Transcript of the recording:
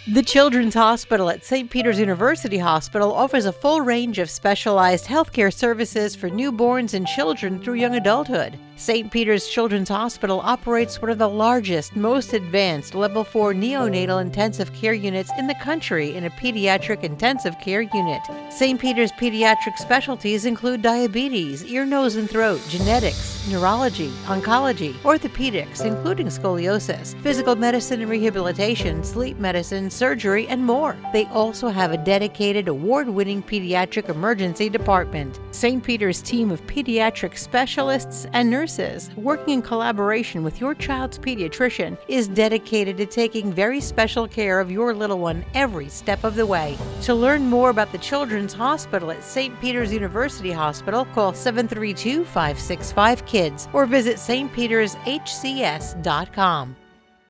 The Children's Hospital at St. Peter's University Hospital offers a full range of specialized healthcare services for newborns and children through young adulthood. St. Peter's Children's Hospital operates one of the largest, most advanced Level 4 neonatal intensive care units in the country in a pediatric intensive care unit. St. Peter's pediatric specialties include diabetes, ear, nose, and throat, genetics, neurology, oncology, orthopedics, including scoliosis, physical medicine and rehabilitation, sleep medicine, surgery, and more. They also have a dedicated, award-winning pediatric emergency department. St. Peter's team of pediatric specialists and nurses, working in collaboration with your child's pediatrician, is dedicated to taking very special care of your little one every step of the way. To learn more about the Children's Hospital at St. Peter's University Hospital, call 732-565-KIDS or visit stpetershcs.com.